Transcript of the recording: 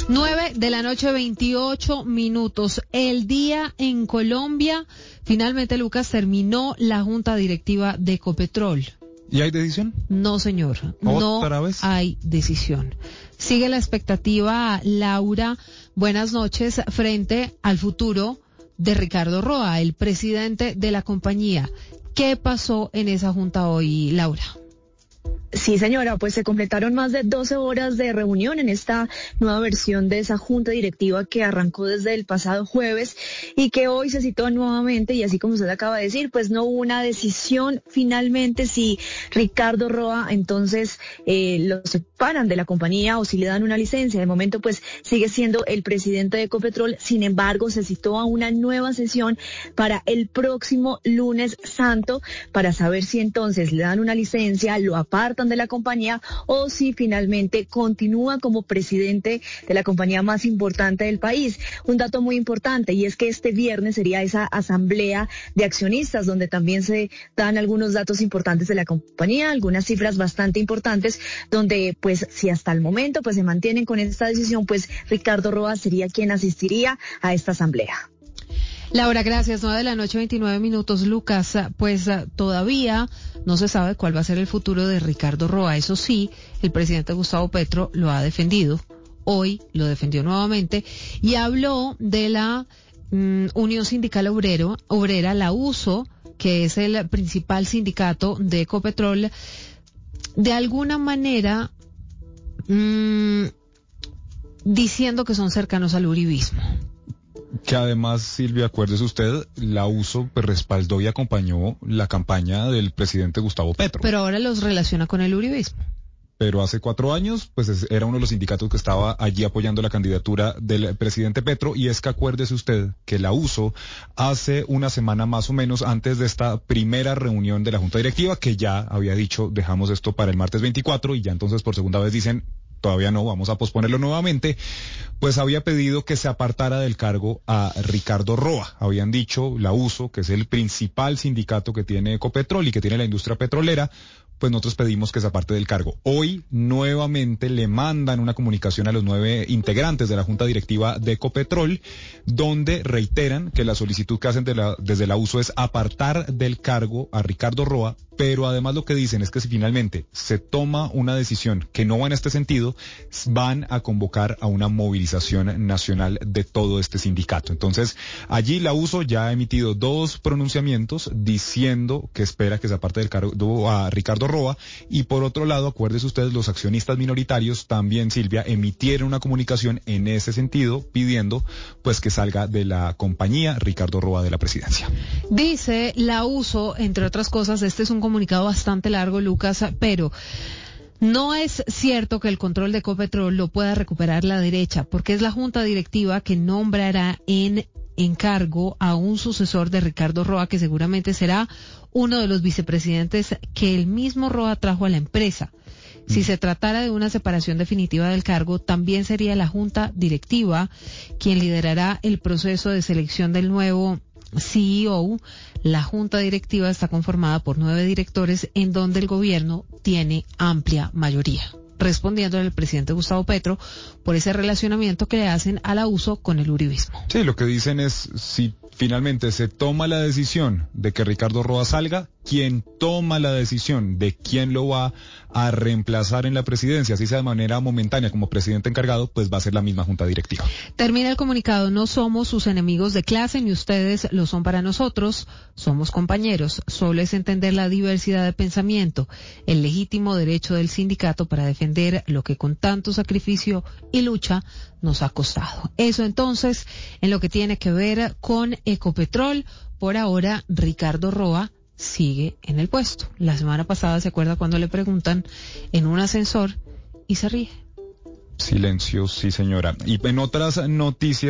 9:28 p.m. El día en Colombia, finalmente, Lucas, terminó la junta directiva de Ecopetrol. ¿Y hay decisión? No, señor. ¿Otra vez? Hay decisión. Sigue la expectativa, Laura. Buenas noches, frente al futuro de Ricardo Roa, el presidente de la compañía. ¿Qué pasó en esa junta hoy, Laura? Sí, señora, pues se completaron más de 12 horas de reunión en esta nueva versión de esa junta directiva que arrancó desde el pasado jueves y que hoy se citó nuevamente, y así como usted acaba de decir, pues no hubo una decisión finalmente si Ricardo Roa entonces lo separan de la compañía o si le dan una licencia. De momento pues sigue siendo el presidente de Ecopetrol. Sin embargo, se citó a una nueva sesión para el próximo lunes santo para saber si entonces le dan una licencia, lo apartan de la compañía o si finalmente continúa como presidente de la compañía más importante del país. Un dato muy importante, y es que este viernes sería esa asamblea de accionistas donde también se dan algunos datos importantes de la compañía, algunas cifras bastante importantes, donde pues si hasta el momento pues se mantienen con esta decisión, pues Ricardo Roa sería quien asistiría a esta asamblea. Laura, gracias. 9:29 p.m. Lucas, pues todavía no se sabe cuál va a ser el futuro de Ricardo Roa. Eso sí, el presidente Gustavo Petro lo ha defendido. Hoy lo defendió nuevamente y habló de la Unión Sindical Obrera, la USO, que es el principal sindicato de Ecopetrol, de alguna manera diciendo que son cercanos al uribismo. Que además, Silvia, acuérdese usted, la USO respaldó y acompañó la campaña del presidente Gustavo Petro. Pero ahora los relaciona con el uribismo. Pero hace 4 años, pues era uno de los sindicatos que estaba allí apoyando la candidatura del presidente Petro, y es que acuérdese usted que la USO hace una semana más o menos antes de esta primera reunión de la Junta Directiva, que ya había dicho, dejamos esto para el martes 24, y ya entonces por segunda vez dicen, todavía no, vamos a posponerlo nuevamente, pues había pedido que se apartara del cargo a Ricardo Roa. Habían dicho, la USO, que es el principal sindicato que tiene Ecopetrol y que tiene la industria petrolera, pues nosotros pedimos que se aparte del cargo. Hoy nuevamente le mandan una comunicación a los 9 integrantes de la Junta Directiva de Ecopetrol, donde reiteran que la solicitud que hacen desde la USO es apartar del cargo a Ricardo Roa, pero además lo que dicen es que si finalmente se toma una decisión que no va en este sentido, van a convocar a una movilización nacional de todo este sindicato. Entonces, allí la USO ya ha emitido 2 pronunciamientos diciendo que espera que se aparte del cargo a Ricardo Roa, y por otro lado, acuérdense ustedes, los accionistas minoritarios también, Silvia, emitieron una comunicación en ese sentido pidiendo pues que salga de la compañía Ricardo Roa de la presidencia. Dice la USO, entre otras cosas, este es un comunicado bastante largo, Lucas, pero no es cierto que el control de Ecopetrol lo pueda recuperar la derecha, porque es la junta directiva que nombrará en encargo a un sucesor de Ricardo Roa, que seguramente será uno de los vicepresidentes que el mismo Roa trajo a la empresa. Si se tratara de una separación definitiva del cargo, también sería la junta directiva quien liderará el proceso de selección del nuevo CEO. La junta directiva está conformada por 9 directores, en donde el gobierno tiene amplia mayoría, respondiendo al presidente Gustavo Petro por ese relacionamiento que le hacen a la USO con el uribismo. Sí, lo que dicen es, si finalmente se toma la decisión de que Ricardo Roa salga, quien toma la decisión de quién lo va a reemplazar en la presidencia, así sea de manera momentánea como presidente encargado, pues va a ser la misma junta directiva. Termina el comunicado: no somos sus enemigos de clase, ni ustedes lo son para nosotros, somos compañeros, solo es entender la diversidad de pensamiento, el legítimo derecho del sindicato para defender lo que con tanto sacrificio y lucha nos ha costado. Eso entonces en lo que tiene que ver con Ecopetrol. Por ahora, Ricardo Roa sigue en el puesto. La semana pasada, ¿se acuerda cuando le preguntan en un ascensor y se ríe? Silencio, sí señora. Y en otras noticias,